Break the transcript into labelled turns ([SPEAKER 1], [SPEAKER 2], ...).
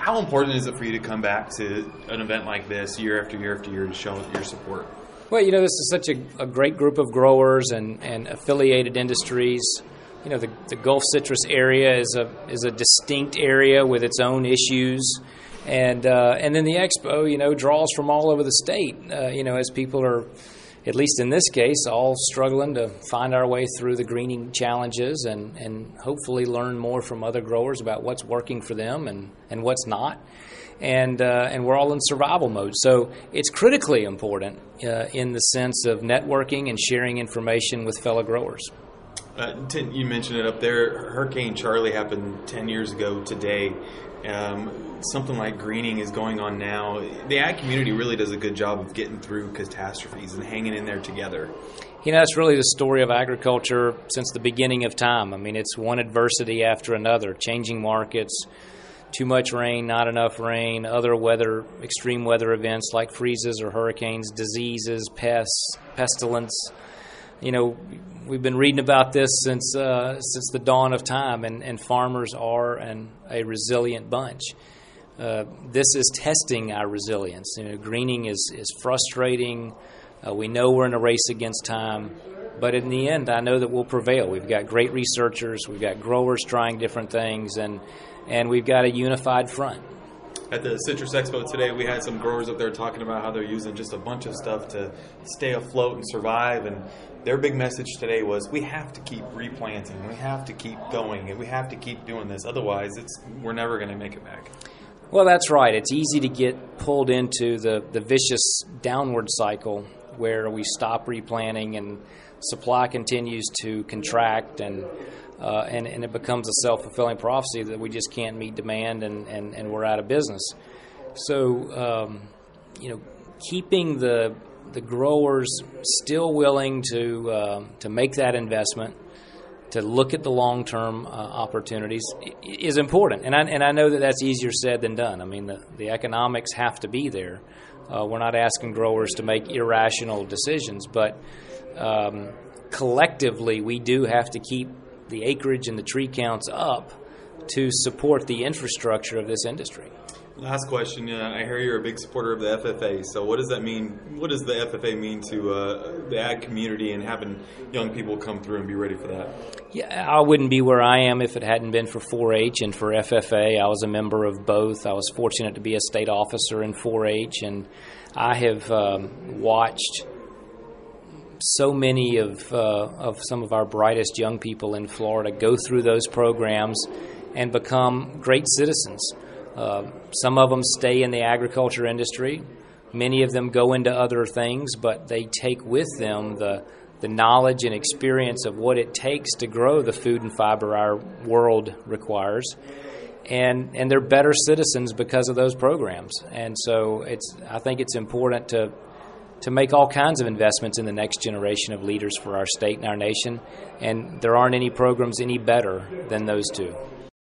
[SPEAKER 1] How important is it for you to come back to an event like this year after year after year to show your support?
[SPEAKER 2] Well, this is such a great group of growers and affiliated industries. The Gulf citrus area is a distinct area with its own issues, and then the expo, draws from all over the state. As people are, at least in this case, all struggling to find our way through the greening challenges and hopefully learn more from other growers about what's working for them and what's not. And we're all in survival mode. So it's critically important in the sense of networking and sharing information with fellow growers.
[SPEAKER 1] You mentioned it up there. Hurricane Charlie happened 10 years ago today. Something like greening is going on now. The ag community really does a good job of getting through catastrophes and hanging in there together.
[SPEAKER 2] That's really the story of agriculture since the beginning of time. It's one adversity after another, changing markets, too much rain, not enough rain, other weather, extreme weather events like freezes or hurricanes, diseases, pests, pestilence. We've been reading about this since the dawn of time, and farmers are a resilient bunch. This is testing our resilience. Greening is frustrating. We know we're in a race against time, but in the end, I know that we'll prevail. We've got great researchers, we've got growers trying different things, and we've got a unified front.
[SPEAKER 1] At the Citrus Expo today, we had some growers up there talking about how they're using just a bunch of stuff to stay afloat and survive, and their big message today was, we have to keep replanting, we have to keep going, and we have to keep doing this, otherwise we're never going to make it back.
[SPEAKER 2] Well, that's right. It's easy to get pulled into the vicious downward cycle where we stop replanting and supply continues to contract, and it becomes a self-fulfilling prophecy that we just can't meet demand and we're out of business. So, keeping the growers still willing to make that investment, to look at the long-term opportunities is important. And I know that that's easier said than done. The economics have to be there. We're not asking growers to make irrational decisions, but collectively we do have to keep the acreage and the tree counts up to support the infrastructure of this industry.
[SPEAKER 1] Last question. I hear you're a big supporter of the FFA. So what does that mean? What does the FFA mean to the ag community and having young people come through and be ready for that?
[SPEAKER 2] Yeah, I wouldn't be where I am if it hadn't been for 4-H and for FFA. I was a member of both. I was fortunate to be a state officer in 4-H, and I have watched so many of some of our brightest young people in Florida go through those programs and become great citizens. Some of them stay in the agriculture industry. Many of them go into other things, but they take with them the knowledge and experience of what it takes to grow the food and fiber our world requires. And they're better citizens because of those programs. And so I think it's important to make all kinds of investments in the next generation of leaders for our state and our nation. And there aren't any programs any better than those two.